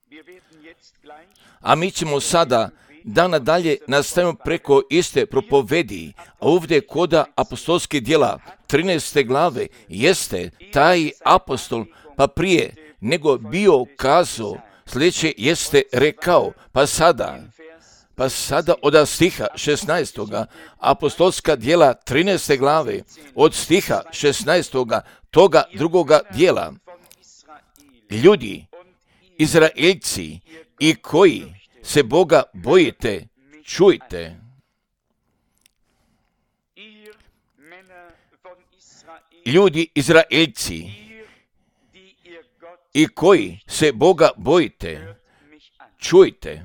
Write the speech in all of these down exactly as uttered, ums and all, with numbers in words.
A mi ćemo sada da nadalje nastavimo preko iste propovedi, a ovdje koda apostolske djela trinaeste glave jeste taj apostol, pa prije nego bio kazao, sljedeće jeste rekao, pa sada, pa sada od stiha šesnaestoga apostolska djela trinaeste glave, od stiha šesnaestoga toga drugoga djela, ljudi, Izraeljci i koji se Boga bojite, čujte. Ljudi, Izraeljci i koji se Boga bojite, čujte.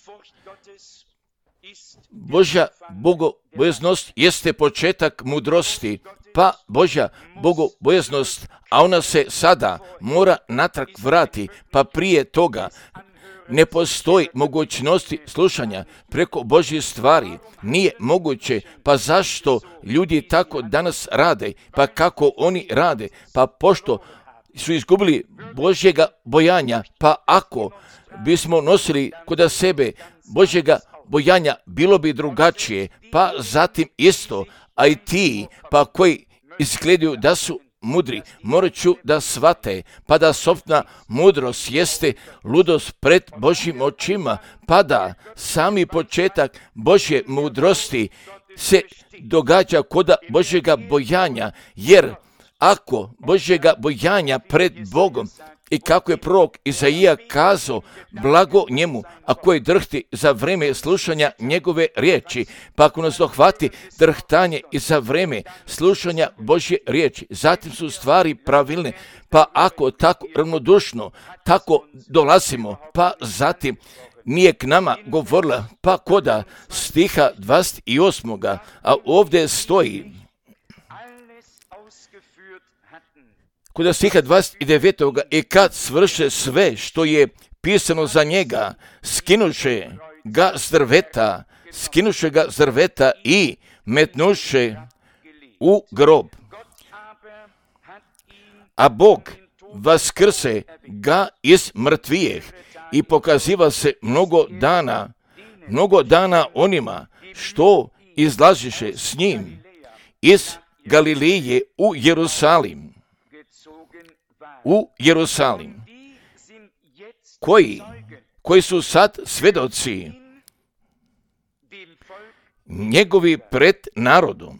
Božja bogobojaznost jeste početak mudrosti, pa Božja bogobojaznost, a ona se sada mora natrag vrati, pa prije toga ne postoji mogućnosti slušanja preko Božje stvari. Nije moguće, pa zašto ljudi tako danas rade, pa kako oni rade, pa pošto su izgubili Božjega bojanja, pa ako bismo nosili kod sebe Božjega bojanja, bilo bi drugačije, pa zatim isto, a i ti, pa koji izgledaju da su mudri, morat ću da shvate, pa da sopna mudrost jeste ludost pred Božjim očima, pa da sami početak Božje mudrosti se događa kod Božjega bojanja, jer ako Božjega bojanja pred Bogom, i kako je prorok Izaija kazao, blago njemu, a koji drhti za vreme slušanja njegove riječi, pa ako nas dohvati drhtanje i za vreme slušanja Božje riječi, zatim su stvari pravilne, pa ako tako ravnodušno, tako dolazimo, pa zatim nije k nama govorila, pa koda stiha dvadeset osam. A ovdje stoji, kod stiha dvadeset devet. I kad svrše sve što je pisano za njega, skinuše ga s drveta, skinuše ga s drveta i metnuše u grob. A Bog vaskrse ga iz mrtvijeh i pokaziva se mnogo dana, mnogo dana onima što izlaziše s njim iz Galileje u Jerusalim. U Jerusalim, koji, koji su sad svjedoci njegovi pred narodom,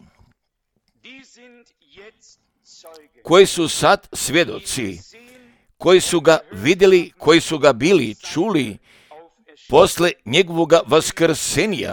koji su sad svjedoci, koji su ga vidjeli, koji su ga bili čuli posle njegovoga vaskrsenja,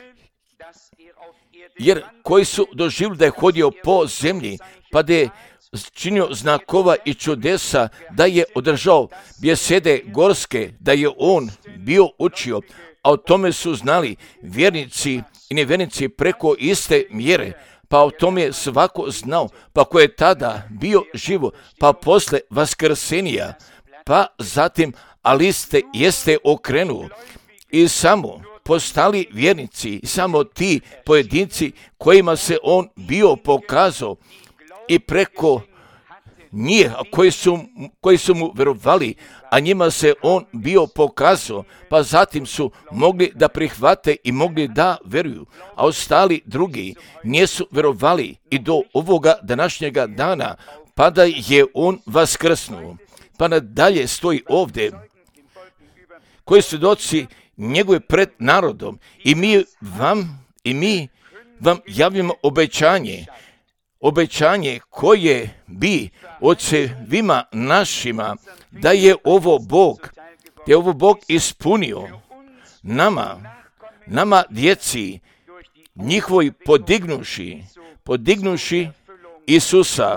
jer koji su doživjeli da je hodio po zemlji, pa da je činio znakova i čudesa, da je održao bjesede gorske, da je on bio učio, a o tome su znali vjernici i nevjernici preko iste mjere, pa o tome je svako znao, pa ko je tada bio živo, pa posle vaskrsenja, pa zatim, ali ste jeste okrenuo i samo postali vjernici, samo ti pojedinci kojima se on bio pokazao, i preko njih koji su, koji su mu vjerovali, a njima se on bio pokazao, pa zatim su mogli da prihvate i mogli da vjeruju, a ostali drugi nisu vjerovali i do ovoga današnjega dana, pa da je on vaskrsnuo. Pa nadalje stoji ovdje, koji svjedoci njegove pred narodom, i mi vam, i mi vam javimo obećanje, obećanje koje bi ocevima našima, da je ovo Bog, da je ovo Bog ispunio nama, nama djeci, njihovi podignuši, podignuši Isusa.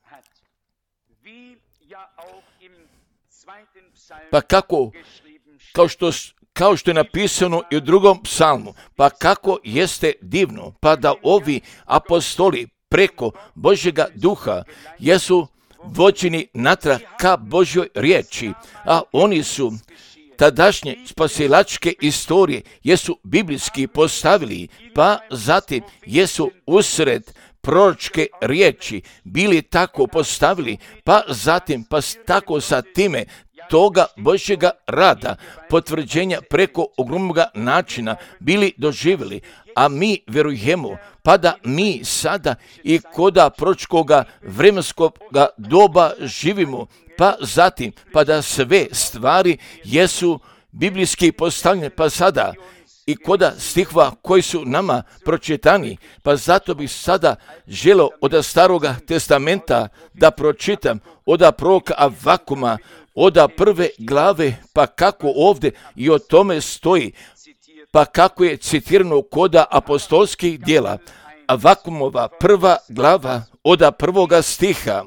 Pa kako, kao što, kao što je napisano i u drugom psalmu, pa kako jeste divno, pa da ovi apostoli preko Božjega duha jesu vođeni natrag ka Božjoj riječi, a oni su tadašnje spasilačke istorije jesu biblijski postavili, pa zatim jesu usred proročke riječi bili tako postavili, pa zatim pa tako sa time toga Božjega rada, potvrđenja preko ogromnoga načina bili doživjeli, a mi vjerujemo, pa da mi sada i koda pročkoga vremenskog doba živimo, pa zatim, pa da sve stvari jesu biblijski postavljene, pa sada i koda stihova koji su nama pročitani, pa zato bih sada želio od staroga testamenta da pročitam od proroka Avakuma, od prve glave, pa kako ovdje i o tome stoji, pa kako je citirano koda apostolskih djela. Avakumova prva glava od prvoga stiha.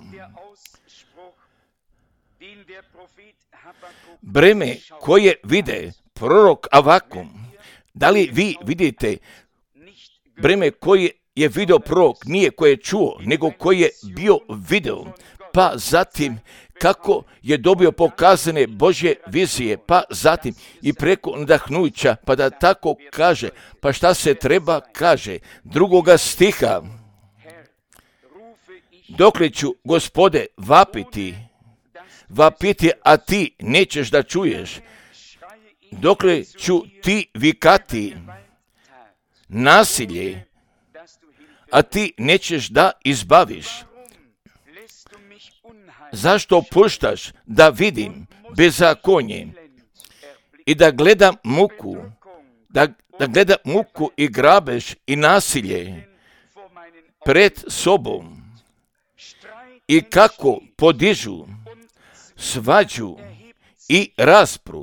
Breme koje vide prorok Avakum, da li vi vidite breme koje je vidio prorok, nije koje je čuo, nego koje je bio video, pa zatim kako je dobio pokazane Božje vizije, pa zatim i preko nadahnuća, pa da tako kaže, pa šta se treba kaže, drugoga stiha. Dokle ću, Gospode, vapiti, vapiti, a ti nećeš da čuješ, dokle ću ti vikati nasilje, a ti nećeš da izbaviš. Zašto puštaš da vidim bezakonje i da gledam muku, da, da gledam muku i grabež i nasilje pred sobom i kako podižu svađu i raspru.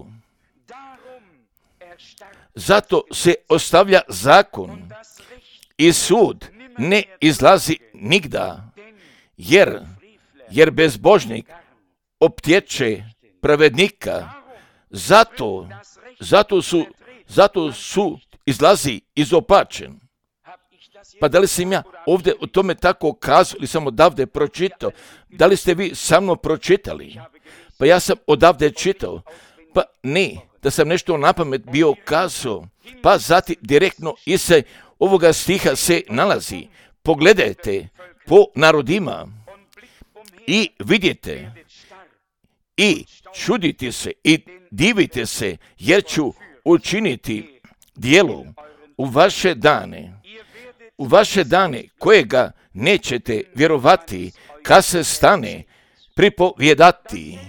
Zato se ostavlja zakon i sud ne izlazi nigda, jer, jer bezbožnik optječe pravednika. Zato, zato su, zato su izlazi izopačen. Pa da li sam ja ovdje o tome tako kazao ili sam odavde pročitao? Da li ste vi sa mnom pročitali? Pa ja sam odavde čitao. Pa ne, da sam nešto na pamet bio kazao. Pa zatim direktno iz ovoga stiha se nalazi. Pogledajte po narodima i vidite i čudite se i divite se, jer ću učiniti djelo u vaše dane. U vaše dane kojega nećete vjerovati, kad se stane pripovjedati.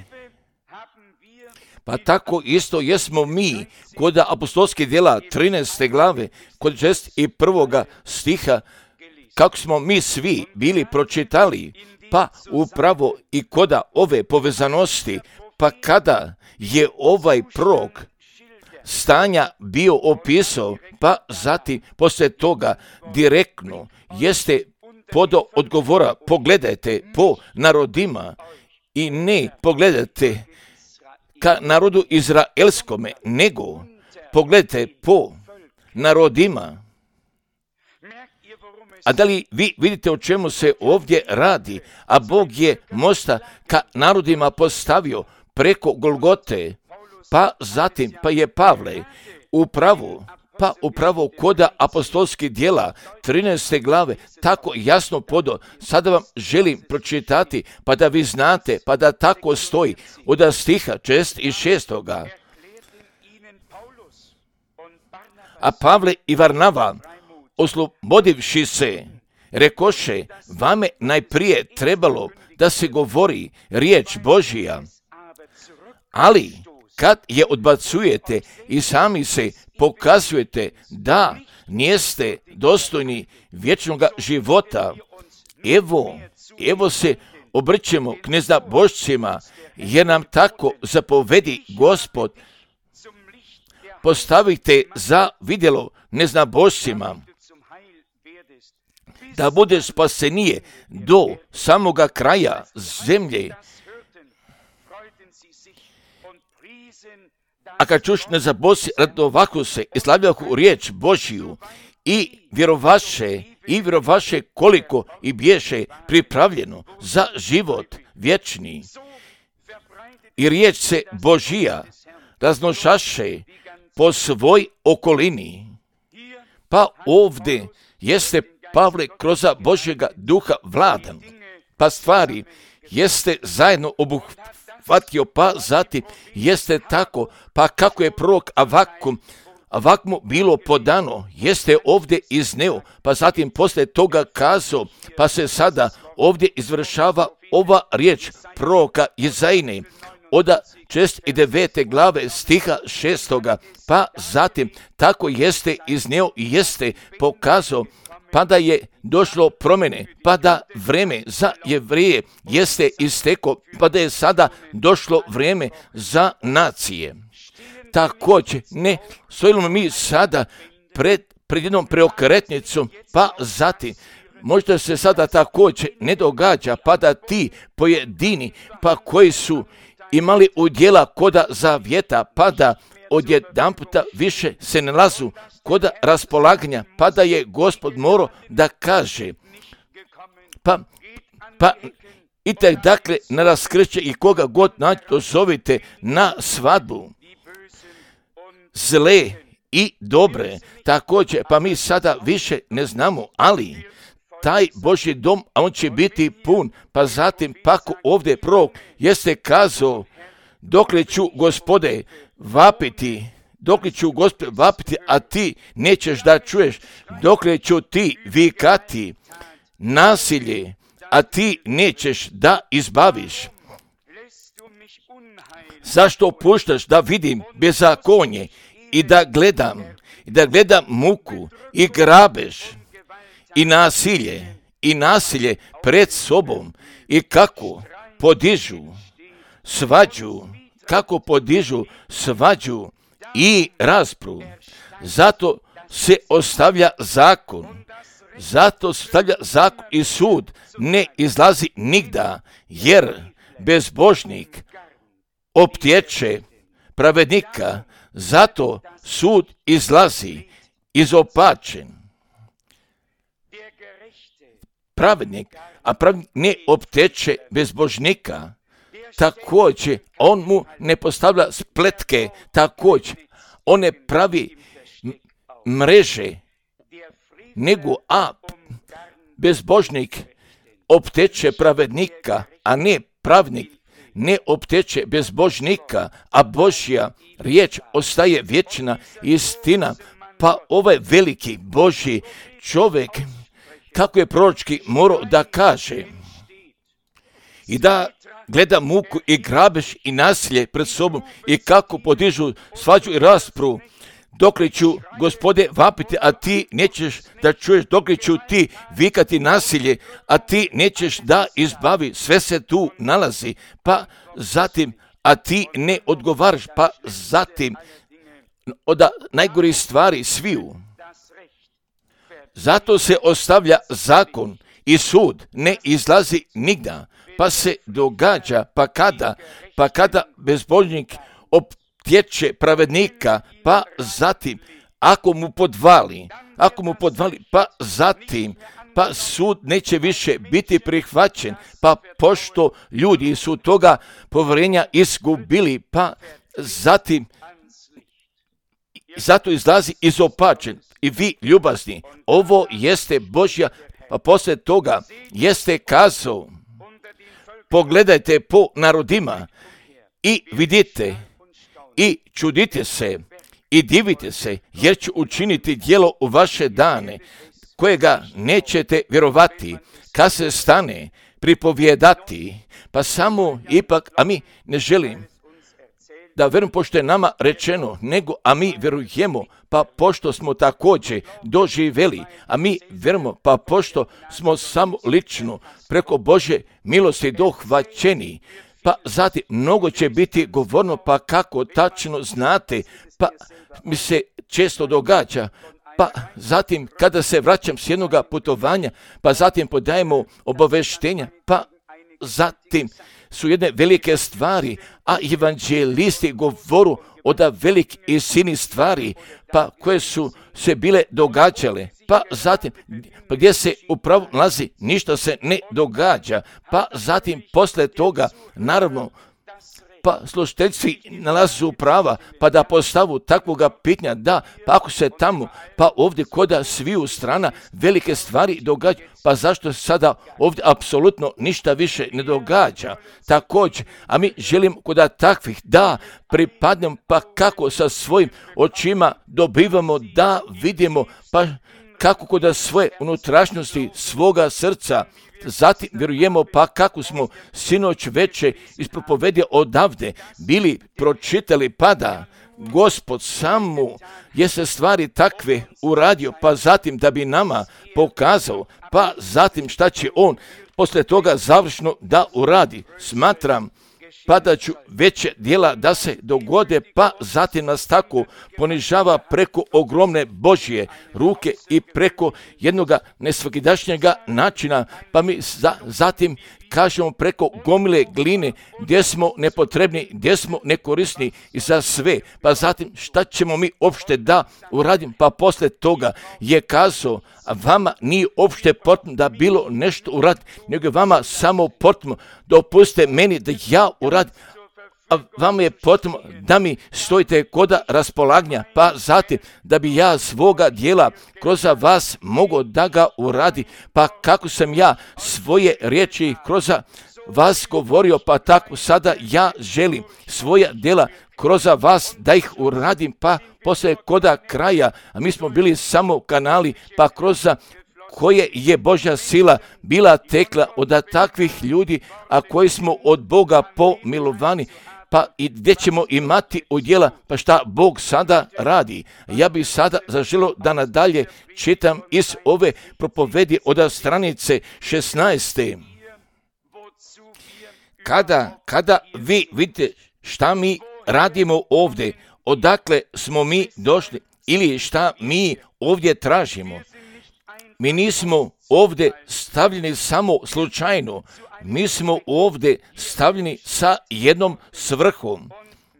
Pa tako isto jesmo mi kod apostolskih djela trinaeste glave, kod šest i prvoga stiha, kako smo mi svi bili pročitali, pa upravo i koda ove povezanosti, pa kada je ovaj prorok stanja bio opisao, pa zatim poslije toga direktno jeste podo odgovora, pogledajte po narodima i ne pogledajte ka narodu izraelskome, nego pogledajte po narodima. A da li vi vidite o čemu se ovdje radi? A Bog je mosta ka narodima postavio preko Golgote, pa zatim, pa je Pavle upravo, pa upravo koda apostolskih djela trinaeste glave tako jasno podo. Sada vam želim pročitati, pa da vi znate, pa da tako stoji od stiha šest i šestoga. A Pavle i Varnava, oslobodivši se, rekoše, vame najprije trebalo da se govori riječ Božija, ali kad je odbacujete i sami se pokazujete da nijeste dostojni vječnog života, evo, evo se obrćemo k neznabošcima, jer nam tako zapovedi Gospod, postavite za vidjelo neznabošcima, da bude spasenije do samoga kraja zemlje. A kad čuš neznabošci radovahu se i slavljahu riječ Božiju i vjerovaše, i vjerovaše koliko i bješe pripravljeno za život vječni. I riječ se Božija raznošaše po svoj okolini. Pa ovdje jeste Pavle kroz Božjega duha vladan, pa stvari jeste zajedno prihvatio, pa zatim jeste tako, pa kako je prorok Avakum, Avakmu bilo podano, jeste ovdje izneo, pa zatim poslije toga kazao, pa se sada ovdje izvršava ova riječ proroka Jezaine, od šezdeset devete glave stiha šestoga, pa zatim tako jeste izneo i jeste pokazao, pa da je došlo promjene, pa da vreme za Jevrije jeste isteko, pa da je sada došlo vrijeme za nacije. Također, ne stojimo mi sada pred, pred jednom preokretnicom, pa zatim možda se sada također ne događa, pa da ti pojedini, pa koji su imali udjela koda zavjeta, pa da odjedanputa više se nalazu koda raspolaganja, pa da je Gospod morao da kaže, pa, pa idite dakle na raskrišće i koga god nađe, dozovite na svadbu, zle i dobre. Također, pa mi sada više ne znamo, ali taj Božji dom, a on će biti pun, pa zatim pako ovdje prorok jeste kazao, dokle ću Gospode vapiti, dokle ću Gospode vapiti, a ti nećeš da čuješ, dokle ću ti vikati nasilje, a ti nećeš da izbaviš. Zašto puštaš da vidim bezakonje i da gledam, i da gledam muku i grabež i nasilje, i nasilje pred sobom, i kako podižu svađu, kako podižu svađu i raspravu. Zato se ostavlja zakon, zato se ostavlja zakon i sud ne izlazi nigda, jer bezbožnik optječe pravednika, zato sud izlazi izopačen. Pravednik, a pravednik ne opteče bezbožnika, također on mu ne postavlja spletke, također on ne pravi mreže, nego a bezbožnik opteče pravednika, a ne pravednik ne opteče bezbožnika, a Božja riječ ostaje vječna istina. Pa ovaj veliki Božji čovjek, kako je proročki morao da kaže i da gleda muku i grabež i nasilje pred sobom i kako podižu svađu i raspravu, dokle ću, Gospode, vapiti, a ti nećeš da čuješ, dokle ću ti vikati nasilje, a ti nećeš da izbavi, sve se tu nalazi, pa zatim, a ti ne odgovaraš, pa zatim, od najgorih stvari sviju. Zato se ostavlja zakon i sud ne izlazi nigda, pa se događa, pa kada, pa kada bezbožnik optječe pravednika, pa zatim, ako mu podvali, ako mu podvali, pa zatim, pa sud neće više biti prihvaćen, pa pošto ljudi su toga povjerenja izgubili, pa zatim, zato izlazi izopačen. I vi, ljubazni, ovo jeste Božja, pa poslije toga jeste kazao, pogledajte po narodima i vidite i čudite se i divite se, jer ću učiniti djelo u vaše dane, kojega nećete vjerovati, kad se stane pripovjedati, pa samo ipak, a mi ne želim da vjerujem pošto je nama rečeno, nego a mi vjerujemo, pa pošto smo također doživjeli, a mi vjerujemo, pa pošto smo samo lično preko Božje milosti dohvaćeni, pa zatim mnogo će biti govorno, pa kako tačno znate, pa mi se često događa, pa zatim kada se vraćam s jednoga putovanja, pa zatim podajemo obaveštenja, pa zatim su jedne velike stvari, a evanđelisti govoru o da velik i sini stvari, pa koje su se bile događale, pa zatim pa gdje se upravo nalazi, ništa se ne događa, pa zatim posle toga, naravno, pa slušateljstvi nalazu prava, pa da postavu takvoga pitanja, da, pa ako se tamo, pa ovdje koda sviju strana velike stvari događaju, pa zašto sada ovdje apsolutno ništa više ne događa? Također, a mi želimo koda takvih da pripadnemo, pa kako sa svojim očima dobivamo da vidimo, pa kako koda svoje unutrašnjosti, svoga srca, zatim vjerujemo pa kako smo sinoć veče iz propovedje odavde bili pročitali pa da Gospod samo je se stvari takve uradio, pa zatim da bi nama pokazao, pa zatim šta će on poslije toga završno da uradi. Smatram pa da ću veće dijela da se dogode, pa zatim nas tako ponižava preko ogromne Božje ruke i preko jednoga nesvakidašnjega načina, pa mi za, zatim kažemo preko gomile gline gdje smo nepotrebni, gdje smo nekorisni i za sve, pa zatim šta ćemo mi opšte da uradim, pa poslije toga je kazao, a vama nije opšte potrebno da bilo nešto uradi, nego je vama samo potrebno dopustite meni da ja uradim, a vama je potrebno da mi stojite koda raspolaganja, pa zatim da bi ja svoga dijela kroz vas mogao da ga uradi, pa kako sam ja svoje riječi kroz vas govorio, pa tako sada ja želim svoja djela kroz vas da ih uradim, pa poslije koda kraja, a mi smo bili samo kanali, pa kroz koje je Božja sila bila tekla od takvih ljudi, a koji smo od Boga pomilovani, pa i gdje ćemo imati udjela, pa šta Bog sada radi. Ja bih sada zaželio da nadalje čitam iz ove propovedi od stranice šesnaeste. Kada, kada vi vidite šta mi radimo ovdje, odakle smo mi došli ili šta mi ovdje tražimo, mi nismo ovdje stavljeni samo slučajno, mi smo ovdje stavljeni sa jednom svrhom.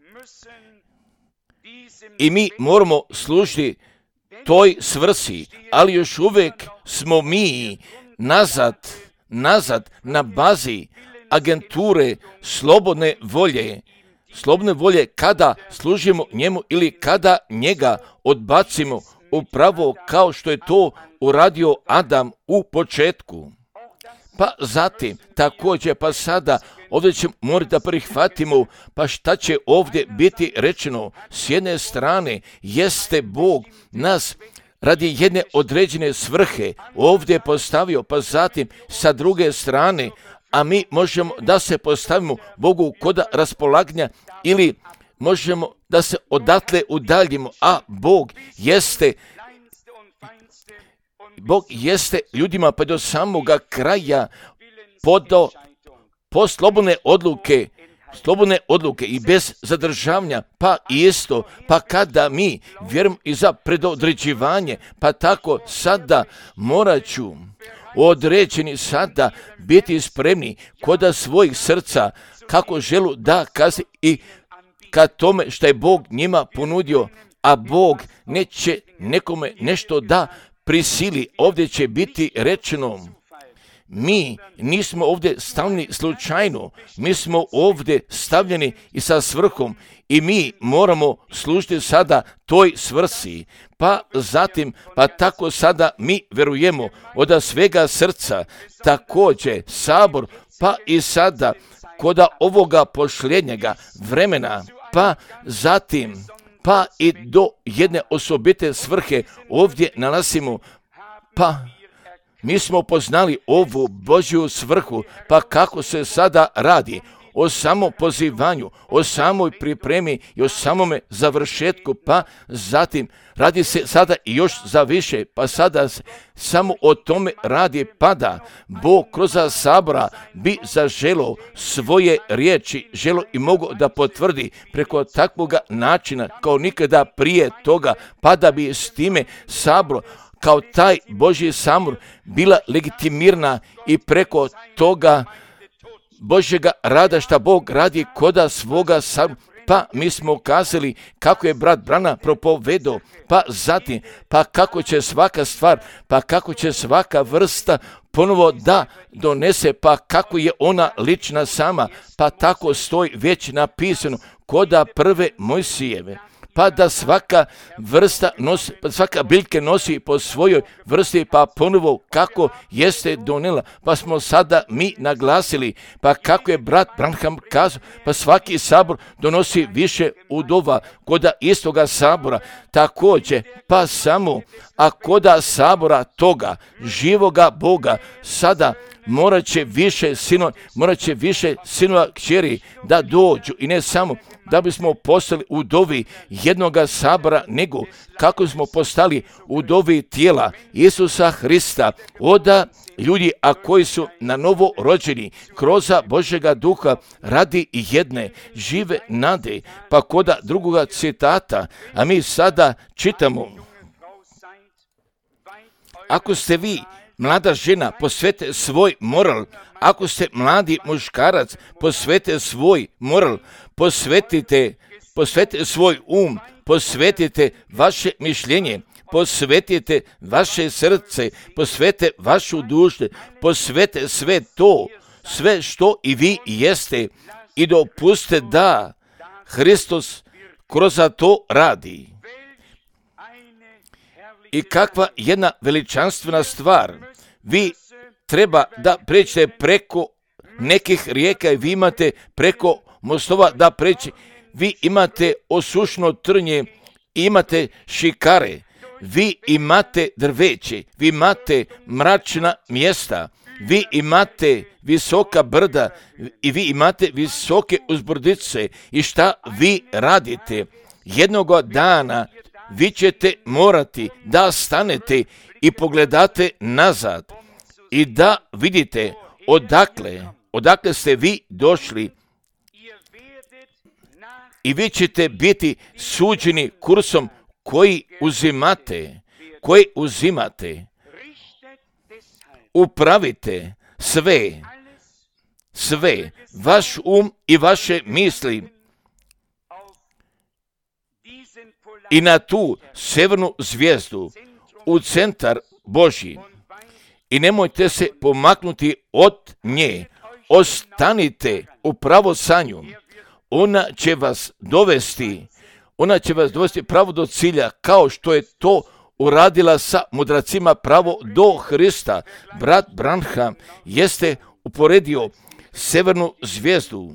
I mi moramo služiti toj svrsi, ali još uvijek smo mi nazad, nazad na bazi agenture slobodne volje. Slobodne volje kada služimo njemu ili kada njega odbacimo, upravo kao što je to uradio Adam u početku. Pa zatim, također, pa sada, ovdje ćemo morati da prihvatimo, pa šta će ovdje biti rečeno. S jedne strane, jeste Bog nas radi jedne određene svrhe ovdje postavio, pa zatim sa druge strane, a mi možemo da se postavimo Bogu koda raspolaganja ili možemo da se odatle udaljimo, a Bog jeste Bog jeste ljudima pa do samoga kraja podao po slobodne odluke, slobodne odluke i bez zadržavanja, pa isto, pa kada mi vjerujemo i za predodređivanje, pa tako sada morat ću određeni sada biti spremni koda svojih srca, kako želu da kazi i ka tome što je Bog njima ponudio, a Bog neće nekome nešto da prisili. Ovdje će biti rečeno, mi nismo ovdje stavljeni slučajno, mi smo ovdje stavljeni i sa svrhom i mi moramo služiti sada toj svrsi. Pa zatim, pa tako sada mi verujemo od svega srca, također sabor, pa i sada koda ovoga posljednjega vremena, pa zatim, pa i do jedne osobite svrhe ovdje nalazimo, pa mi smo poznali ovu Božju svrhu, pa kako se sada radi o samom pozivanju, o samoj pripremi i o samome završetku, pa zatim radi se sada i još za više, pa sada se samo o tome radi, pa da Bog kroz sabora bi zaželo svoje riječi, želo i mogo da potvrdi preko takvog načina kao nikada prije toga, pa da bi s time sabor kao taj Božji sabor bila legitimirana i preko toga Božjega rada šta Bog radi koda svoga sabora. Pa mi smo kazali kako je brat Brana propovedao, pa zatim, pa kako će svaka stvar, pa kako će svaka vrsta ponovo da donese, pa kako je ona lična sama, pa tako stoji već napisano koda prve Mojsijeve. Pa da svaka vrsta nosi, pa svaka biljka nosi po svojoj vrsti, pa ponovo kako jeste donela, pa smo sada mi naglasili, pa kako je brat Branham kazao, pa svaki sabor donosi više udova, koda istoga sabora također, pa samo, a koda sabora toga živoga Boga sada morat će više sinova, morat će više sinova kćeri da dođu i ne samo da bismo postali udovi jednoga sabora, nego kako smo postali udovi tijela Isusa Hrista, oda ljudi, a koji su na novo rođeni kroz Božjega duha radi jedne žive nade. Pa koda drugoga citata, a mi sada čitamo, ako ste vi mlada žena, posvete svoj moral. Ako ste mladi muškarac, posvete svoj moral, posvetite, posvetite svoj um, posvetite vaše mišljenje, posvetite vaše srce, posvete vašu dušu, posvete sve to, sve što i vi jeste i dopustite da Hristos kroz to radi. I kakva jedna veličanstvena stvar, vi treba da pređete preko nekih rijeka i vi imate preko mostova da preći, vi imate osušno trnje, imate šikare, vi imate drveće, vi imate mračna mjesta, vi imate visoka brda i vi imate visoke uzbrdice i šta vi radite? Jednog dana vi ćete morati da stanete i pogledate nazad i da vidite odakle, odakle ste vi došli i vi ćete biti suđeni kursom koji uzimate, koji uzimate. Upravite sve, sve, vaš um i vaše misli i na tu severnu zvijezdu u centar Božji. I nemojte se pomaknuti od nje. Ostanite upravo sa njom. Ona će vas dovesti, ona će vas dovesti pravo do cilja, kao što je to uradila sa mudracima pravo do Hrista. Brat Branham jeste uporedio severnu zvijezdu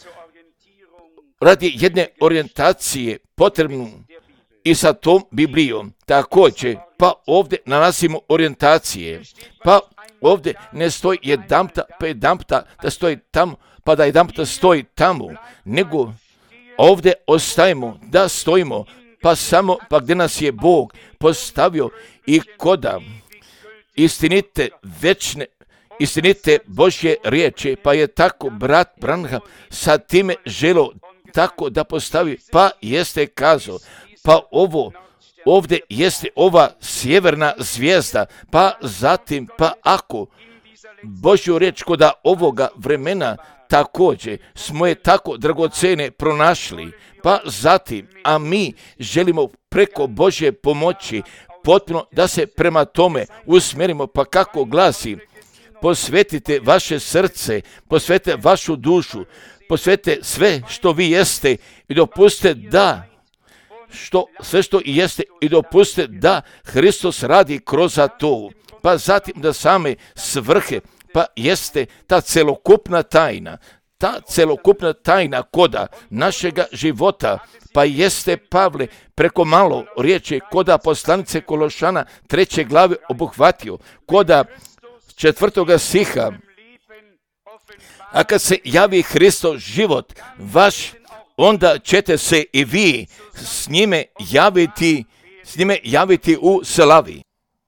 radi jedne orijentacije potrebnu i sa tom Biblijom. Također, pa ovdje nalazimo orijentacije, pa ovdje ne stoji jedanputa, pa jedanputa da stoji tamo, pa da jedanputa stoji tamo, nego ovdje ostajemo da stojimo, pa samo, pa gdje nas je Bog postavio i koda istinite večne, istinite Božje riječi, pa je tako brat Branham sa time želo tako da postavi, pa jeste kazao, pa ovo, ovdje jeste ova sjeverna zvijezda, pa zatim, pa ako Božju riječ koda ovoga vremena također smo je tako dragocene pronašli, pa zatim, a mi želimo preko Božje pomoći potpuno da se prema tome usmjerimo, pa kako glasi, posvetite vaše srce, posvetite vašu dušu, posvetite sve što vi jeste i dopustite da što, sve što i jeste i dopustite da Hristos radi kroz to, pa zatim da same svrhe, pa jeste ta celokupna tajna, ta celokupna tajna koda našega života, pa jeste Pavle preko malo riječi koda poslanice Kološana treće glave obuhvatio, koda četvrtoga stiha, a kad se javi Hristov život vaš, onda ćete se i vi s njime javiti, s njime javiti u slavi.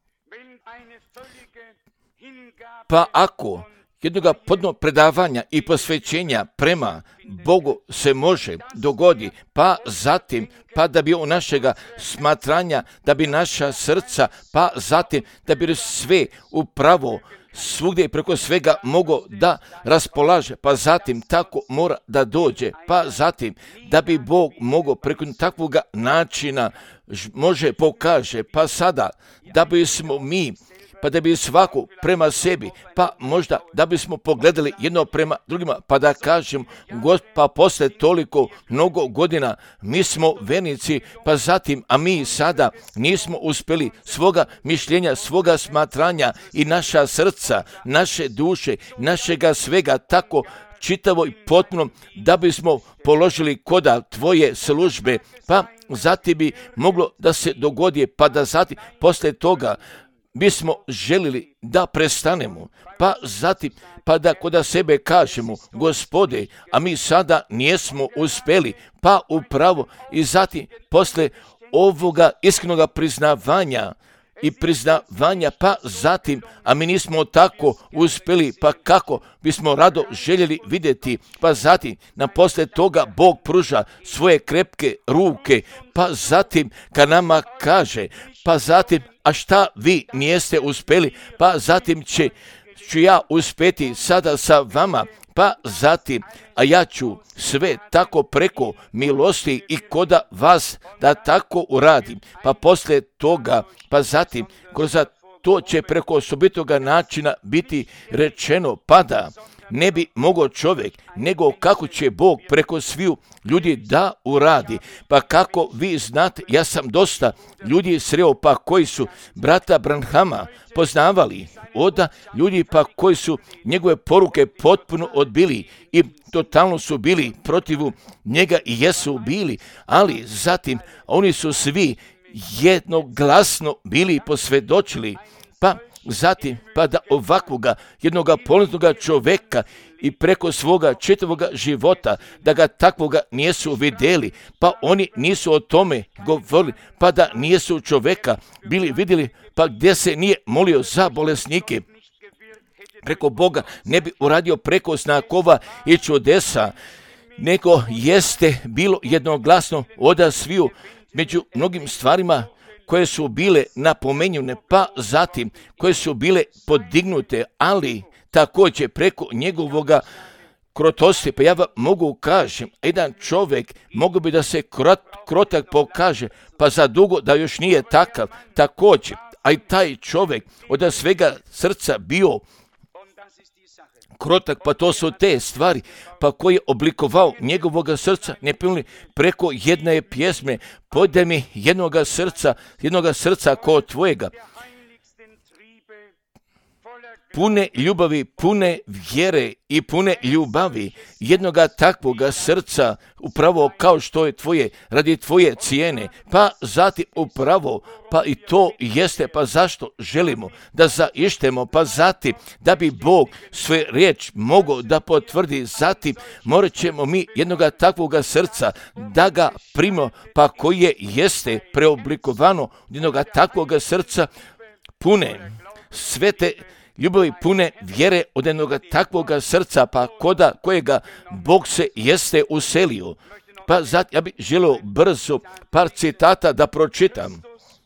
Pa ako jednoga podnog predavanja i posvećenja prema Bogu se može dogodi, pa zatim, pa da bi u našega smatranja, da bi naša srca, pa zatim, da bi sve upravo svugdje i preko svega mogo da raspolaže, pa zatim tako mora da dođe, pa zatim da bi Bog mogao preko takvoga načina može pokaže, pa sada da bismo mi pa da bi svako prema sebi, pa možda da bismo pogledali jedno prema drugima, pa da kažem, pa posle toliko mnogo godina mi smo vernici, pa zatim, a mi sada nismo uspjeli svoga mišljenja, svoga smatranja i naša srca, naše duše, našega svega tako čitavo i potpuno da bismo položili koda tvoje službe, pa zatim bi moglo da se dogodi, pa da zatim posle toga bismo želili da prestanemo, pa zatim, pa da kod sebe kažemo, Gospode, a mi sada nijesmo uspjeli, pa upravo i zatim posle ovoga iskrenog priznavanja i priznavanja, pa zatim, a mi nismo tako uspjeli, pa kako bismo rado željeli vidjeti, pa zatim, na posle toga Bog pruža svoje krepke ruke, pa zatim, kad nama kaže, pa zatim, a šta vi nijeste uspjeli, pa zatim će, ću ja uspjeti sada sa vama, pa zatim, a ja ću sve tako preko milosti i koda vas da tako uradim, pa posle toga, pa zatim, kroz to će preko osobitoga načina biti rečeno, pa da ne bi mogao čovjek, nego kako će Bog preko sviju ljudi da uradi. Pa kako vi znate, ja sam dosta ljudi sreo, pa koji su brata Branhama poznavali, oda ljudi pa koji su njegove poruke potpuno odbili i totalno su bili protivu njega i jesu bili, ali zatim oni su svi jednoglasno bili posvjedočili, pa zatim, pa da ovakvoga jednoga poniznoga čoveka i preko svoga čitavoga života, da ga takvoga nijesu vidjeli, pa oni nisu o tome govorili, pa da nijesu čoveka bili vidjeli, pa gdje se nije molio za bolesnike, preko Boga ne bi uradio preko znakova i čudesa, nego jeste bilo jednoglasno od sviju među mnogim stvarima koje su bile napomenjene, pa zatim koje su bile podignute, ali također preko njegovoga krotosti. Pa ja vam mogu kažem, jedan čovjek mogu bi da se krot, krotak pokaže, pa za dugo da još nije takav, također, a i taj čovjek od svega srca bio krotak, pa to su te stvari, pa koji je oblikovao njegovoga srca, ne pilni preko jedne pjesme, podaj mi jednoga srca, jednoga srca kao tvojega, pune ljubavi, pune vjere i pune ljubavi, jednoga takvoga srca, upravo kao što je tvoje, radi tvoje cijene, pa zatim upravo, pa i to jeste, pa zašto želimo da zaištemo, pa zatim da bi Bog sve riječ mogao da potvrdi, zatim morat ćemo mi jednoga takvoga srca da ga primo, pa koje jeste preoblikovano jednoga takvoga srca, pune sve te ljubavi, pune vjere od jednoga takvoga srca, pa koda kojega Bog se jeste uselio. Pa zato ja bih želio brzo par citata da pročitam.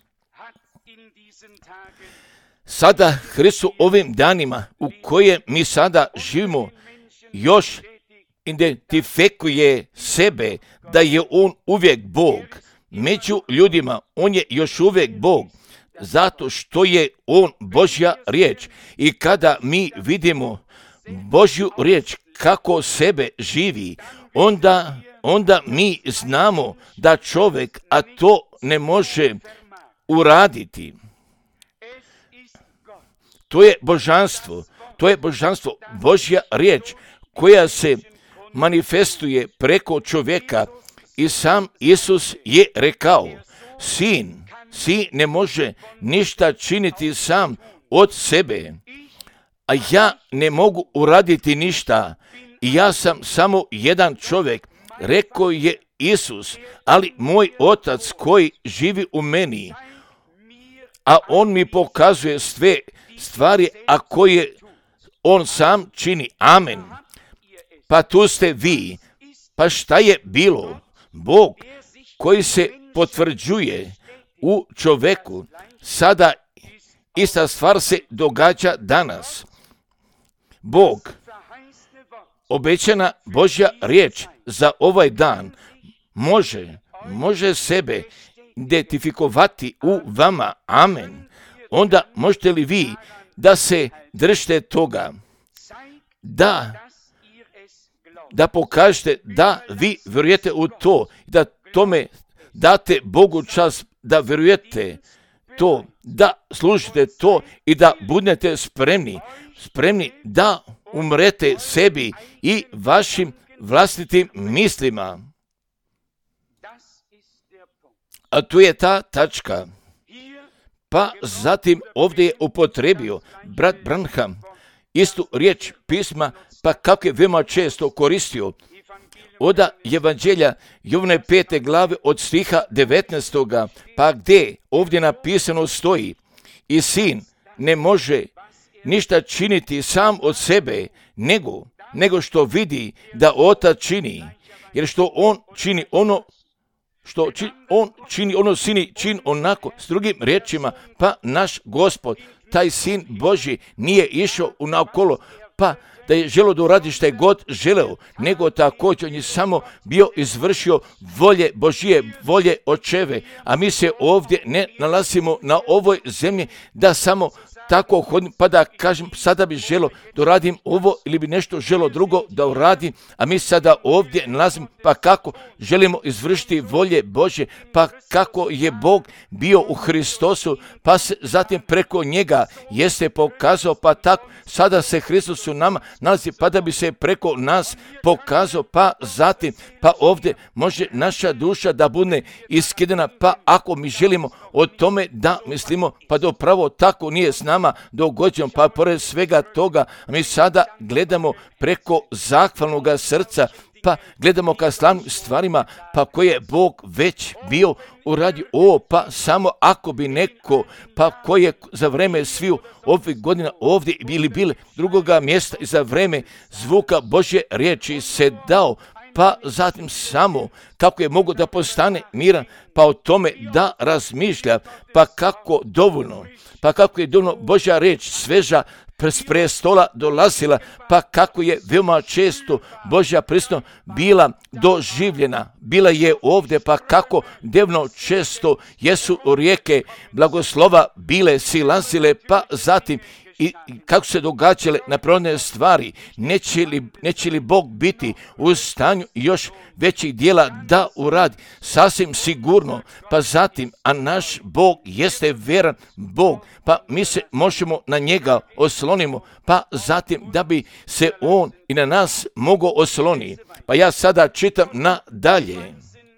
Sada Hristos ovim danima u kojem mi sada živimo još identifikuje sebe da je on uvijek Bog. Među ljudima on je još uvijek Bog. Zato što je on Božja riječ. I kada mi vidimo Božju riječ kako sebe živi, onda, onda mi znamo da čovjek, a to ne može uraditi. To je božanstvo, to je božanstvo, Božja riječ koja se manifestuje preko čovjeka i sam Isus je rekao, sin, sin ne može ništa činiti sam od sebe, a ja ne mogu uraditi ništa i ja sam samo jedan čovjek, rekao je Isus, ali moj otac koji živi u meni, a on mi pokazuje sve stvari, a koje on sam čini. Amen. Pa tu ste vi. Pa šta je bilo? Bog koji se potvrđuje u čoveku. Sada ista stvar se događa danas. Bog, obećana Božja riječ za ovaj dan, može, može sebe identifikovati u vama. Amen. onda možete li vi da se držite toga, da, da pokažete da vi vjerujete u to, da tome date Bogu čas, da vjerujete to, da služite to i da budete spremni, spremni da umrete sebi i vašim vlastitim mislima. A tu je ta tačka. Pa zatim ovdje je upotrebio brat Branham istu riječ pisma, pa kako je veoma često koristio od Evanđelja Jovane pete glave od stiha devetnaestoga, pa gdje ovdje napisano stoji: i sin ne može ništa činiti sam od sebe, nego, nego što vidi da otac čini, jer što on čini ono što či, on čini ono sini čin onako. S drugim riječima, pa naš Gospod, taj sin Božji, nije išao naokolo, pa da je želio da uradi šta je god želeo, nego također on je samo bio izvršio volje Božije, volje očeve, a mi se ovdje ne nalazimo na ovoj zemlji da samo tako hodim, pa da kažem sada bi želio da uradim ovo ili bi nešto želio drugo da uradim, a mi sada ovdje nalazimo, pa kako želimo izvršiti volje Božje, pa kako je Bog bio u Hristosu, pa se zatim preko njega jeste pokazao, pa tako sada se Hristos u nama nalazi, pa da bi se preko nas pokazao, pa zatim, pa ovdje može naša duša da bude iskidana, pa ako mi želimo o tome da mislimo, pa da upravo tako nije s nama dogođeno, pa pored svega toga mi sada gledamo preko zahvalnog srca, pa gledamo ka slavnim stvarima, pa koje je Bog već bio uradio. O, pa samo ako bi neko, pa koji je za vreme sviju ovih godina ovdje bili bili drugoga mjesta i za vreme zvuka Božje riječi se dao, pa zatim samo kako je mogo da postane miran, pa o tome da razmišlja, pa kako dovoljno, pa kako je dovoljno Božja riječ sveža s prestola dolazila, pa kako je veoma često Božja prisutno bila doživljena, bila je ovdje, pa kako devno često jesu rijeke blagoslova bile silazile, pa zatim i kako se događale napravljene stvari, neće li, neće li Bog biti u stanju još većih dijela da uradi, sasvim sigurno, pa zatim, a naš Bog jeste veran Bog, pa mi se možemo na njega oslonimo, pa zatim da bi se on i na nas mogao osloniti. Pa ja sada čitam nadalje.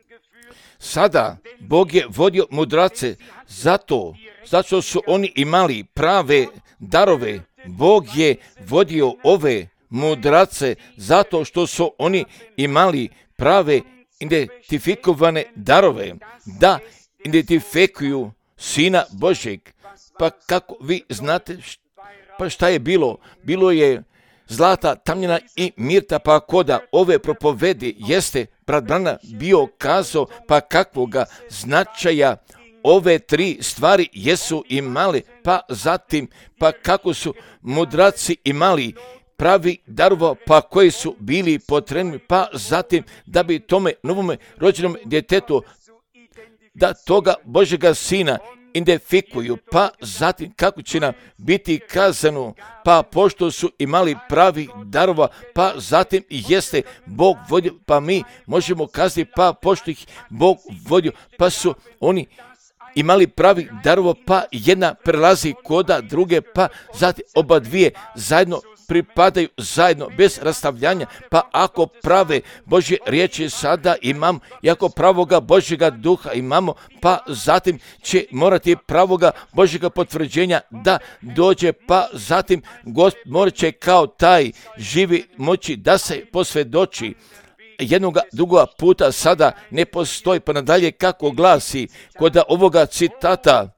Sada Bog je vodio mudrace zato, zato su oni imali prave darove. Bog je vodio ove mudrace zato što su oni imali prave identifikovane darove, da identifikuju Sina Božjeg. Pa kako vi znate, pa šta je bilo? Bilo je zlata, tamnjena i mirta, pa koda ove propovedi jeste brat Branham bio kazao, pa kakvoga značaja ove tri stvari jesu imali, pa zatim, pa kako su mudraci imali pravi darova, pa koji su bili potrebni, pa zatim da bi tome novome rođenom djetetu, da toga Božjega Sina identifikuju, pa zatim kako će nam biti kazano, pa pošto su imali pravi darova, pa zatim jeste Bog vodio, pa mi možemo kazati, pa pošto ih Bog vodio, pa su oni imali pravi darova, pa jedna prelazi koda druge, pa zatim oba dvije zajedno pripadaju zajedno bez rastavljanja, pa ako prave Božje riječi sada imamo, i ako pravoga Božjega duha imamo, pa zatim će morati pravoga Božjega potvrđenja da dođe, pa zatim Gospod morat će kao taj živi moći da se posvjedoči. Jednoga drugoga puta sada ne postoji, pa nadalje kako glasi kod ovoga citata.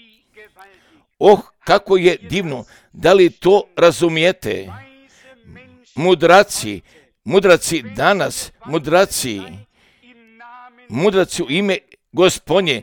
Oh, kako je divno, da li to razumijete? Mudraci, mudraci danas, mudraci, mudraci u ime Gospodnje,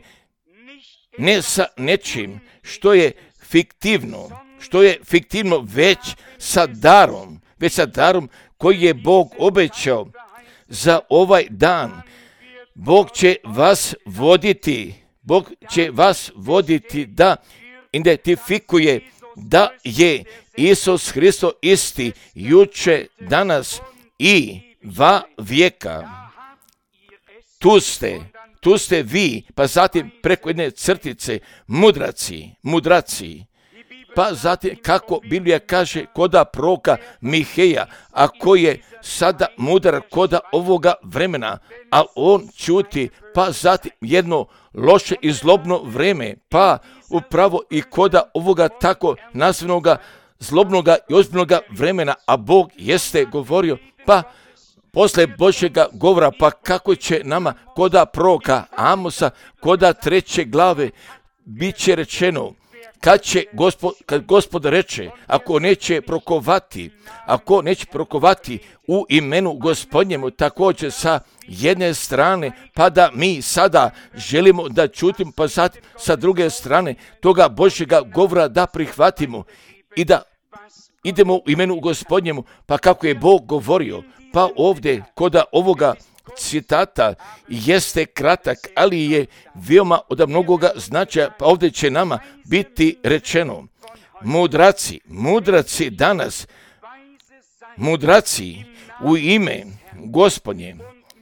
ne sa nečim što je fiktivno, što je fiktivno već sa darom, već sa darom koji je Bog obećao za ovaj dan. Bog će vas voditi, Bog će vas voditi da identifikuje da je Isus Hristo isti juče, danas i va vijeka. Tu ste, tu ste vi, pa zatim preko jedne crtice, mudraci, mudraci. Pa zatim, kako Biblija kaže, koda proroka Miheja, a koji je sada mudar koda ovoga vremena, a on čuti, pa zatim jedno loše i zlobno vreme, pa upravo i koda ovoga tako nazvanoga zlobnoga i ozbiljnoga vremena, a Bog jeste govorio, pa posle Božjega govora, pa kako će nama koda proroka Amosa, koda treće glave, bit će rečeno, kad će gospod, kad Gospod reče, ako neće prokovati, ako neće prokovati u imenu Gospodnjemu, također sa jedne strane, pa da mi sada želimo da čutimo, pa sad sa druge strane toga Božjega govora da prihvatimo i da idemo u imenu Gospodnjemu, pa kako je Bog govorio, pa ovdje koda ovoga citata jeste kratak, ali je veoma od mnogoga značaja, pa ovdje će nama biti rečeno, mudraci, mudraci danas, mudraci u ime Gospodnje,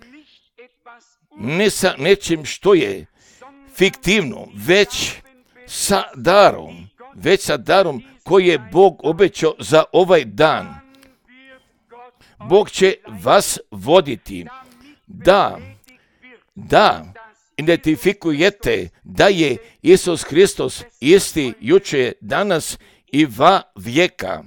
ne sa nečim što je fiktivno, već sa darom, već sa darom koji je Bog obećao za ovaj dan. Bog će vas voditi da, da identifikujete da je Isus Hristos isti juče, danas i va vijeka.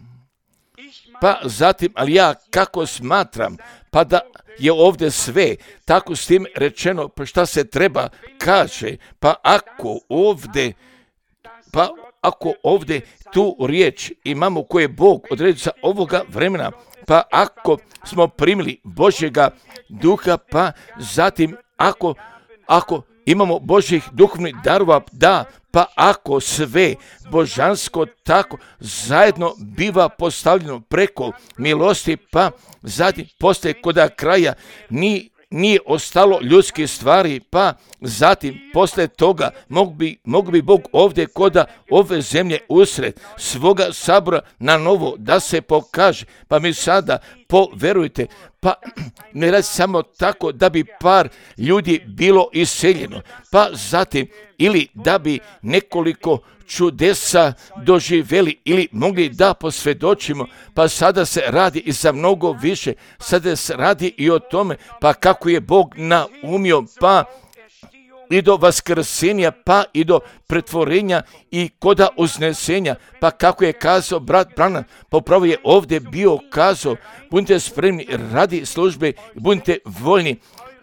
Pa zatim, ali ja kako smatram, pa da je ovdje sve tako s tim rečeno, pa šta se treba kaže, pa ako ovdje, pa ako ovdje tu riječ imamo koje je Bog odredio za ovoga vremena, pa ako smo primili Božjega duha, pa zatim ako, ako imamo Božjih duhovnih darova, da, pa ako sve božansko tako zajedno biva postavljeno preko milosti, pa zatim poslije koda kraja ni nije ostalo ljudskih stvari, pa zatim poslije toga mogu bi, mogu bi Bog ovdje koda ove zemlje usred svoga sabora na novo da se pokaže, pa mi sada poverujte, pa ne radi samo tako da bi par ljudi bilo iseljeno, pa zatim ili da bi nekoliko čudesa doživjeli ili mogli da posvjedočimo, pa sada se radi i za mnogo više, sada se radi i o tome, pa kako je Bog naumio, pa i do vaskrsenja, pa i do pretvorenja i koda uznesenja, pa kako je kazao brat Branham, pa upravo je ovdje bio kazao, budite spremni radi službe, budite voljni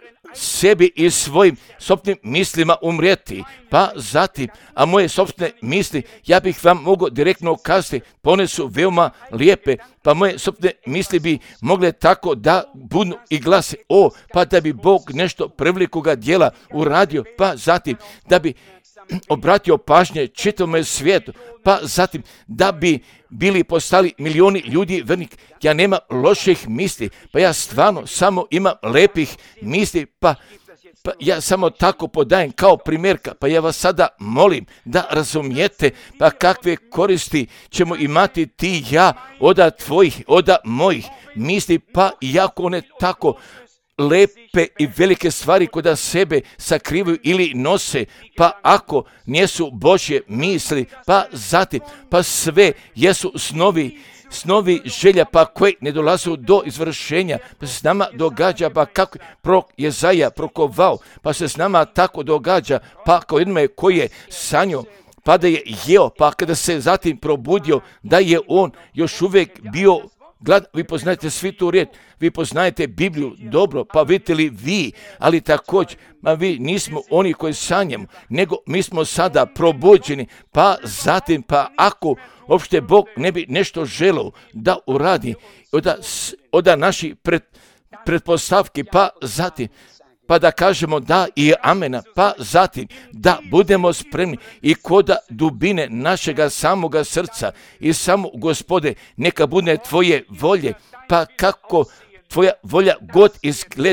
sebi i svojim sopstvenim mislima umrijeti, pa zatim, a moje sopstvene misli, ja bih vam mogao direktno kazati, pa one su veoma lijepe, pa moje sopstvene misli bi mogle tako da budu i glase, o, pa da bi Bog nešto prevelikoga djela uradio, pa zatim da bi obratio pažnje čitavome svijetu, pa zatim da bi bili postali milioni ljudi vernik. Ja nemam loših misli, pa ja stvarno samo imam lepih misli, pa, pa ja samo tako podajem kao primjerka, pa ja vas sada molim da razumijete, pa kakve koristi ćemo imati ti ja oda tvojih, oda mojih misli, pa iako one tako lepe i velike stvari koda sebe sakrivaju ili nose, pa ako nijesu Božje misli, pa zatim, pa sve jesu snovi, snovi želja, pa koje ne dolazu do izvršenja, pa se s nama događa, pa kako prorok Jezaja prokovao, pa se s nama tako događa, pa kao jednome koji je sanjao, pa da je jeo, pa kada se zatim probudio, da je on još uvijek bio glad. Vi poznajete svi tu riječ, vi poznajete Bibliju dobro, pa vidite li vi, ali također, ma vi nismo oni koji sanjamo, nego mi smo sada probuđeni, pa zatim, pa ako uopšte Bog ne bi nešto želeo da uradi, oda, oda naši pred, pretpostavki, pa zatim, pa da kažemo da i amena, pa zatim da budemo spremni i koda dubine našega samoga srca i samo Gospode, neka bude tvoje volje, pa kako tvoja volja god izgleda,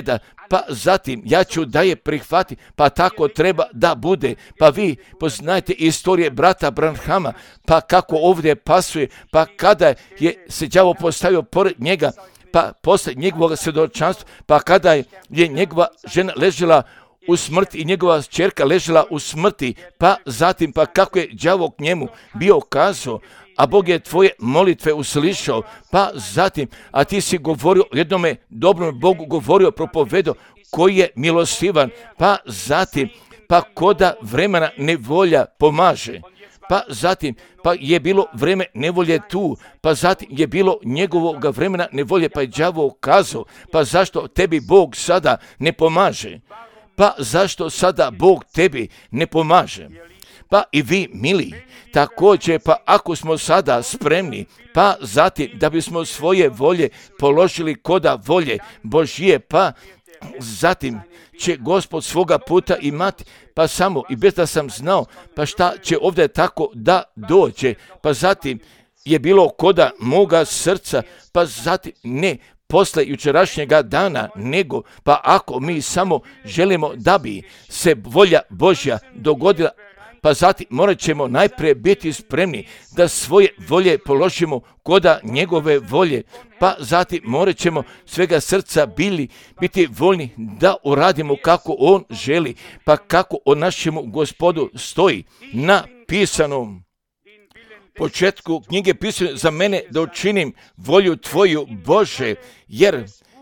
pa zatim ja ću da je prihvati, pa tako treba da bude. Pa vi poznajete istorije brata Branhama, pa kako ovdje pasuje, pa kada je se đavo postavio pored njega, pa posle njegovog svjedočanstva, pa kada je njegova žena ležela u smrti i njegova ćerka ležela u smrti, pa zatim pa kako je đavo k njemu bio kazao, a Bog je tvoje molitve uslišao, pa zatim, a ti si govorio o jednome dobrom Bogu, govorio, propovedo, koji je milostivan, pa zatim, pa koda vremena nevolja pomaže, pa zatim, pa je bilo vreme nevolje tu, pa zatim je bilo njegovog vremena nevolje, pa je đavo kazao, pa zašto tebi Bog sada ne pomaže? Pa zašto sada Bog tebi ne pomaže? Pa i vi, mili, također, pa ako smo sada spremni, pa zatim da bismo svoje volje položili koda volje Božije, pa zatim će Gospod svoga puta imati, pa samo i bez da sam znao, pa šta će ovdje tako da dođe, pa zatim je bilo koda moga srca, pa zatim ne posle jučerašnjega dana, nego pa ako mi samo želimo da bi se volja Božja dogodila, pa zatim morat ćemo najprije biti spremni da svoje volje položimo koda njegove volje, pa zatim morat ćemo svega srca bili, biti voljni da uradimo kako on želi, pa kako o našemu Gospodu stoji napisano. Početku knjige pisano za mene da učinim volju tvoju, Bože, jer,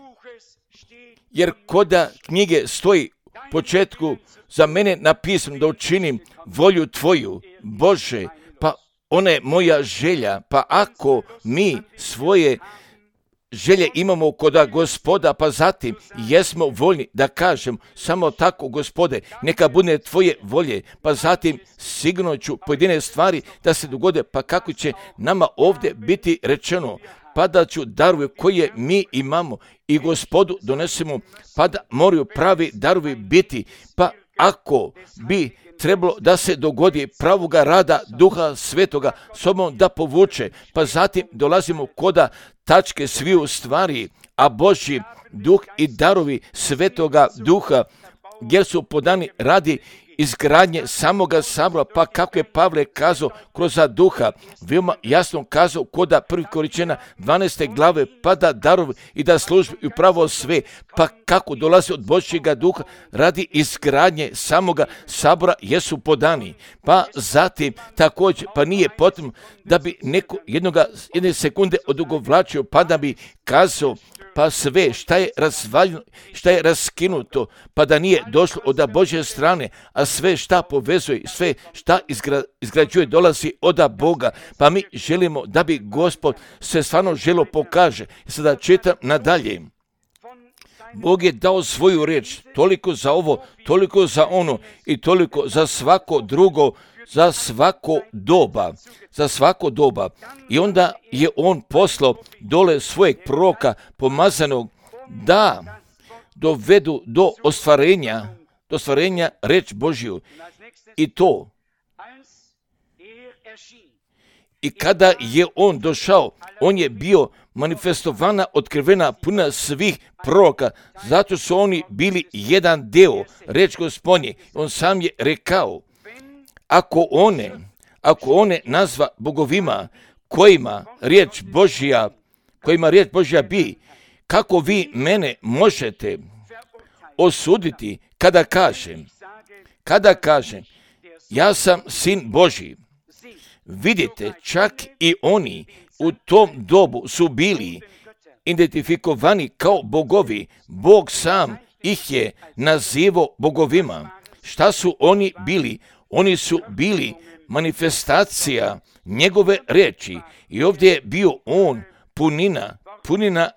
jer koda knjige stoji početku za mene napisano da učinim volju tvoju, Bože, pa ona je moja želja, pa ako mi svoje želje imamo koda Gospoda, pa zatim jesmo voljni da kažem samo tako, Gospode, neka bude tvoje volje, pa zatim sigurno ću pojedine stvari da se dogode, pa kako će nama ovdje biti rečeno, pa da ću darove koje mi imamo i Gospodu donesemo, pa da moraju pravi darovi biti, pa ako bi trebalo da se dogodi pravoga rada Duha Svetoga sobom da povuče, pa zatim dolazimo koda tačke sviju stvari, a Božji Duh i darovi Svetoga Duha, jer su podani radi izgradnje samoga sabora, pa kako je Pavle kazao kroz Duha, veoma jasno kazao koda prvi Korinćana dvanaeste glave, pa da darovi i da služi upravo sve, pa kako dolazi od Božjega Duha radi izgradnje samoga sabora jesu podani, pa zatim također, pa nije potrebno da bi neko jednoga, jedne sekunde odugovlačio, pa da bi kazao, pa sve šta je razvaljeno, šta je raskinuto, pa da nije došlo od Božje strane, a sve šta povezuje, sve šta izgra, izgrađuje dolazi od Boga, pa mi želimo da bi Gospod se stvarno želo pokaže. Sada čitam nadalje. Bog je dao svoju riječ, toliko za ovo, toliko za ono i toliko za svako drugo, za svako doba, za svako doba. I onda je on poslao dole svojeg proroka pomazanog da dovedu do ostvarenja, do ostvarenja reč Božju. I to. I kada je on došao, on je bio manifestovana, otkrivena, puna svih proroka, zato su oni bili jedan deo, reč Gospodnje. On sam je rekao, ako one, ako one nazva bogovima kojima riječ Božja, kojima riječ Božja bi, kako vi mene možete osuditi kada kažem, kada kažem, ja sam sin Božji. Vidite, čak i oni u tom dobu su bili identifikovani kao bogovi. Bog sam ih je nazivao bogovima. Šta su oni bili? Oni su bili manifestacija njegove riječi. I ovdje je bio on punina, punina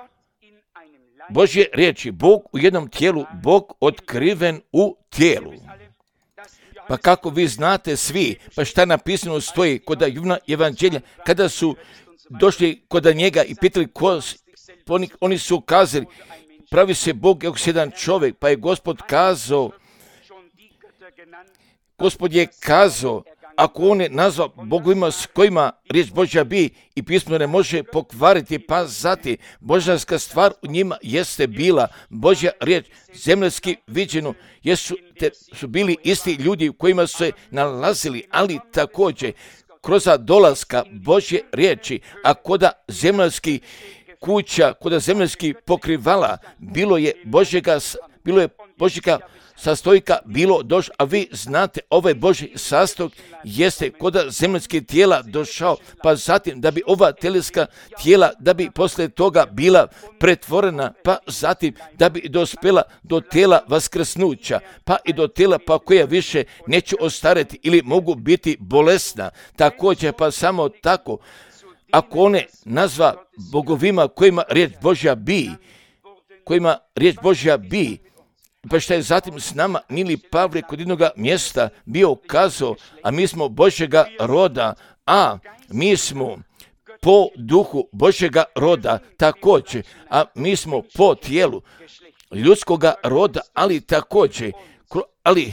Božje riječi. Bog u jednom tijelu, Bog otkriven u tijelu. Pa kako vi znate svi, pa šta napisano stoji kod Jovana evanđelja, kada su došli kod njega i pitali ko, oni, oni su kazali, pravi se Bog kao jedan čovjek, pa je Gospod kazao, Gospod je kazao, ako on je nazvao bogovima s kojima riječ Božja bi i pismo ne može pokvariti, pa zatim božanska stvar u njima jeste bila Božja riječ, zemaljski viđeno, jesu te, su bili isti ljudi u kojima su se nalazili, ali također kroz dolaska Božje riječi, a koda zemaljski kuća, koda zemaljski pokrivala, bilo je Božjega, bilo je Božjega sastojka bilo došao, a vi znate, ovaj Božji sastojak jeste koda zemaljskih tijela došao, pa zatim da bi ova tjelestka tijela, da bi poslije toga bila pretvorena, pa zatim da bi dospjela do tijela vaskrsnuća, pa i do tijela pa koja više neće ostariti ili mogu biti bolesna, također pa samo tako, ako one nazva bogovima kojima riječ Božja bi, kojima riječ Božja bi, pa što je zatim s nama Nili Pavle kod jednog mjesta bio kazao, a mi smo Božjega roda, a mi smo po duhu Božjega roda također, a mi smo po tijelu ljudskoga roda, ali također, ali,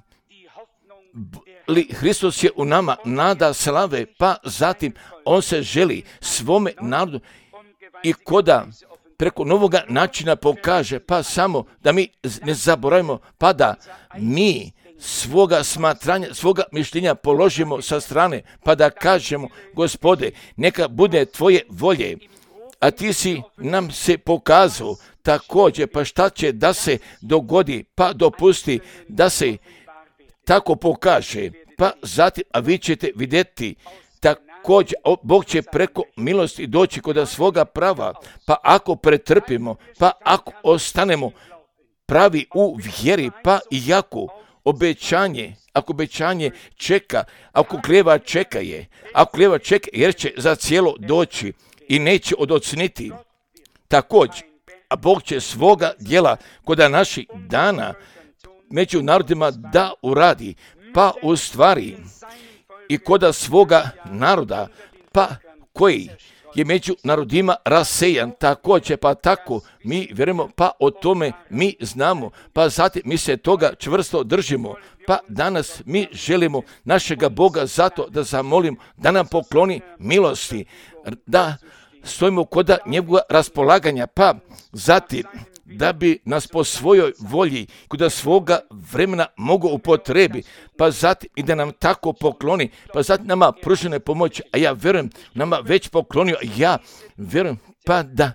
ali Hristos je u nama nada slave, pa zatim on se želi svome narodu i koda preko novoga načina pokaže, pa samo da mi ne zaboravimo, pa da mi svoga smatranja, svoga mišljenja položimo sa strane, pa da kažemo, Gospode, neka bude tvoje volje, a ti si nam se pokazao također, pa šta će da se dogodi, pa dopusti da se tako pokaže, pa zatim, a vi ćete vidjeti također, Bog će preko milosti doći kod svoga prava, pa ako pretrpimo, pa ako ostanemo pravi u vjeri, pa iako obećanje, ako obećanje čeka, ako klijeva čeka je, ako klijeva čeka jer će za cijelo doći i neće odocniti. Također, a Bog će svoga djela kod naših dana među narodima da uradi, pa u stvari i koda svoga naroda, pa koji je među narodima rasejan, također, pa tako mi vjerujemo, pa o tome mi znamo, pa zatim mi se toga čvrsto držimo, pa danas mi želimo našega Boga zato da zamolimo da nam pokloni milosti, da stojimo koda njegovog raspolaganja, pa zatim da bi nas po svojoj volji kod svoga vremena mogo upotrebi, pa zatim i da nam tako pokloni, pa zatim nama pružene pomoći, a ja vjerujem, nama već poklonio, a ja vjerujem, pa da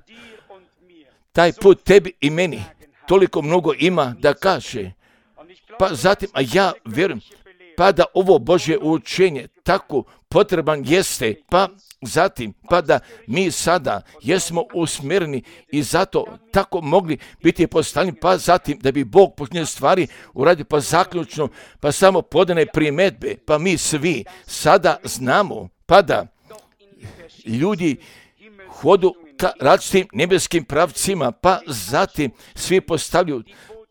taj put tebi i meni toliko mnogo ima da kaže, pa zatim, a ja vjerujem, pa da ovo Božje učenje tako potreban jeste, pa zatim, pa da mi sada jesmo usmjereni i zato tako mogli biti postavljeni, pa zatim da bi Bog počinje stvari uradio, pa zaključno, pa samo podane primjedbe, pa mi svi sada znamo, pa da ljudi hodu ka različitim nebeskim pravcima, pa zatim svi postavljaju,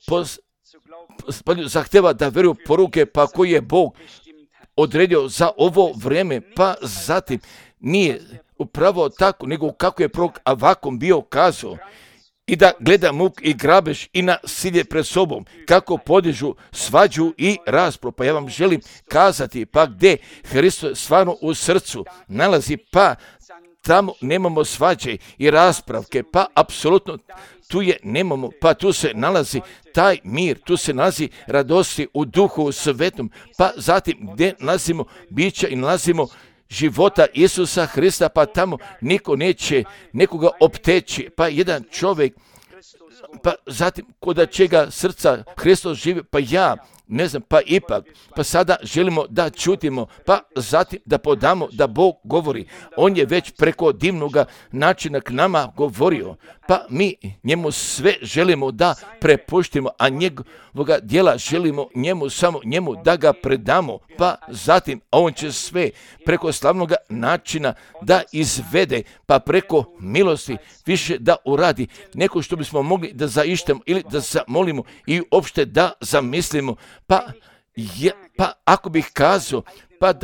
postavljaju zahtjeva da vjeruju poruke, pa koji je Bog odredio za ovo vrijeme, pa zatim nije upravo tako, nego kako je prorok Avakum bio kazao, i da gleda muk i grabež i nasilje pred sobom, kako podižu svađu i raspravu. Pa ja vam želim kazati, pa gdje Hristos stvarno u srcu nalazi, pa tamo nemamo svađe i raspravke, pa apsolutno tu je nemamo, pa tu se nalazi taj mir, tu se nalazi radosti u duhu svetom, pa zatim gdje nalazimo bića i nalazimo života Isusa Hrista, pa tamo niko neće nekoga opteći, pa jedan čovjek, pa zatim kod čega srca Hristos živi, pa ja ne znam, pa ipak, pa sada želimo da čutimo, pa zatim da podamo da Bog govori. On je već preko divnoga načina k nama govorio, pa mi njemu sve želimo da prepuštimo, a njegovoga djela želimo njemu samo njemu da ga predamo, pa zatim a on će sve preko slavnoga načina da izvede, pa preko milosti više da uradi neko što bismo mogli da zaištemo ili da zamolimo i uopšte da zamislimo. Pa, je, pa ako bih kazao, pa da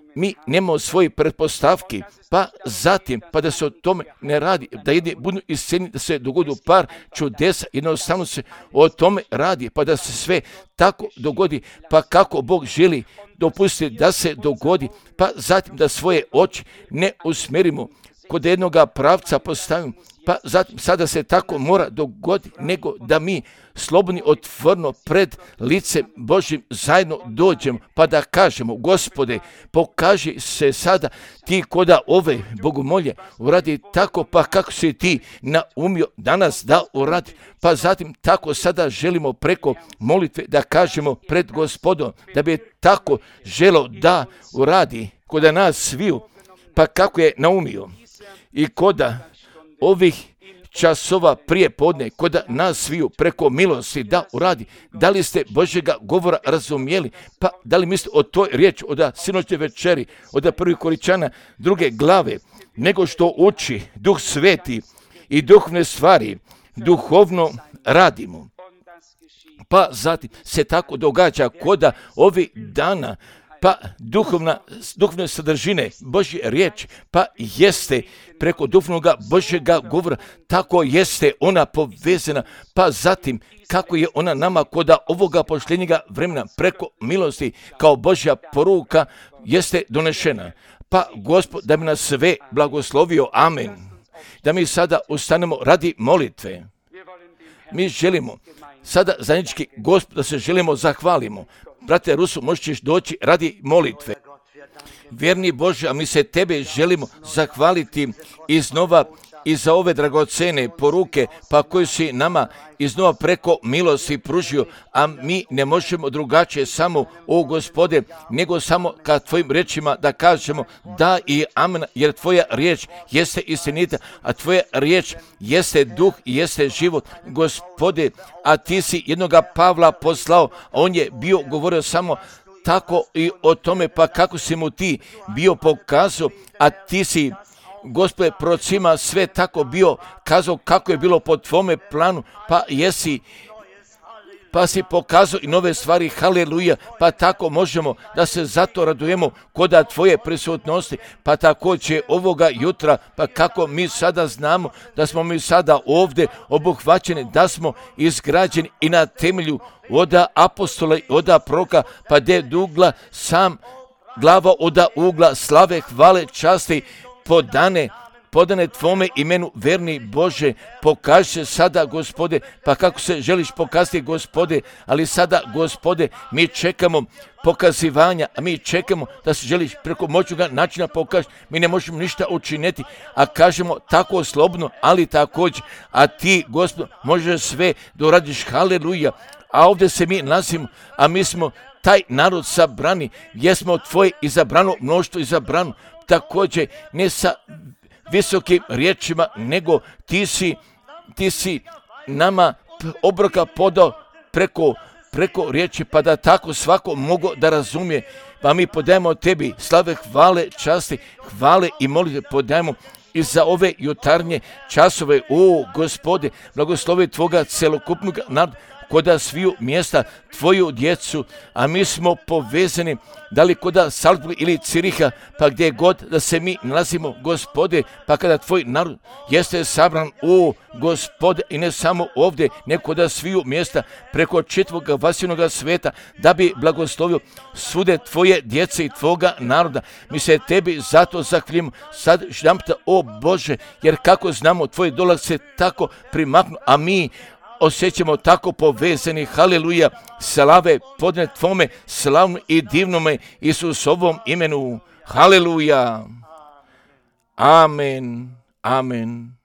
mi nemamo svoje pretpostavki, pa zatim, pa da se o tome ne radi, da jedni budu isceni, da se dogodi par čudesa, jednostavno se o tome radi, pa da se sve tako dogodi, pa kako Bog želi dopustiti da se dogodi, pa zatim da svoje oči ne usmjerimo kod jednoga pravca postavimo, pa zatim sada se tako mora dogoditi, nego da mi slobodni otvorno pred licem Božjim zajedno dođemo, pa da kažemo, Gospode, pokaži se sada ti koda ove bogomolje uradi tako, pa kako si ti naumio danas da uradi, pa zatim tako sada želimo preko molitve da kažemo pred Gospodom, da bi tako želo da uradi koda nas sviju, pa kako je naumio i koda ovih časova prije podne, koda nas sviju preko milosti da uradi. Da li ste Božjega govora razumijeli? Pa da li mislite o toj riječi, od sinoćne večeri, od prvih Koričana druge glave, nego što uči Duh Sveti i duhovne stvari, duhovno radimo. Pa zatim se tako događa koda ovih dana, pa duhovna, duhovne sadržine Božje riječi, pa jeste preko duhovnoga Božjega govora, tako jeste ona povezana, pa zatim kako je ona nama koda ovoga posljednjega vremena preko milosti kao Božja poruka jeste donešena. Pa Gospod da bi nas sve blagoslovio, amen. Da mi sada ustanemo radi molitve. Mi želimo sada zajednički Gospod da se želimo zahvalimo. Brate Rusu, možeš doći radi molitve. Vjerni Bože, a mi se Tebe želimo zahvaliti iznova i za ove dragocene poruke, pa koje si nama iznova preko milosti pružio, a mi ne možemo drugačije samo, o Gospode, nego samo ka Tvojim riječima da kažemo da i amen, jer Tvoja riječ jeste istinita, a Tvoja riječ jeste duh i jeste život, Gospode, a Ti si jednoga Pavla poslao, a on je bio govorio samo tako i o tome, pa kako si mu Ti bio pokazao, a Ti si, Gospode, prorocima sve tako bio kazao kako je bilo po Tvome planu, pa jesi, pa si pokazao i nove stvari, haleluja, pa tako možemo da se zato radujemo koda Tvoje prisutnosti, pa također ovoga jutra, pa kako mi sada znamo da smo mi sada ovdje obuhvaćeni, da smo izgrađeni i na temelju oda apostola i oda proka, pa de dugla sam glava oda ugla, slave, hvale, časti, podane, podane Tvome imenu, verni Bože, pokaži se sada, Gospode, pa kako se želiš pokazati, Gospode, ali sada, Gospode, mi čekamo pokazivanja, a mi čekamo da se želiš preko moćnoga načina pokažiti, mi ne možemo ništa učiniti, a kažemo tako slobodno, ali također, a Ti, Gospod, možeš sve da uradiš, haleluja, a ovdje se mi nalazimo, a mi smo taj narod sabrani, gdje smo Tvoje izabrano mnoštvo izabrano, također ne sa visokim riječima, nego ti si, ti si nama obroka podao preko, preko riječi, pa da tako svako mogu da razumije. Pa mi podajemo Tebi slave, hvale, časti, hvale i molitve podajemo i za ove jutarnje časove. O Gospode, blagoslovi Tvoga celokupnog naroda, koda sviju mjesta Tvoju djecu, a mi smo povezani, da li koda Salzburg ili Ciriha, pa gdje god da se mi nalazimo, Gospode, pa kada Tvoj narod jeste sabran, o Gospode, i ne samo ovdje, nego koda sviju mjesta preko čitvoga vasivnoga sveta, da bi blagoslovio svude Tvoje djece i Tvoga naroda. Mi se Tebi zato zahvaljujemo sad jedanputa, o Bože, jer kako znamo Tvoj dolazak se tako primaknu, a mi osjećamo tako povezani, haleluja, slave podne Tvome slavnom i divnome Isusovom imenu, haleluja, amen, amen.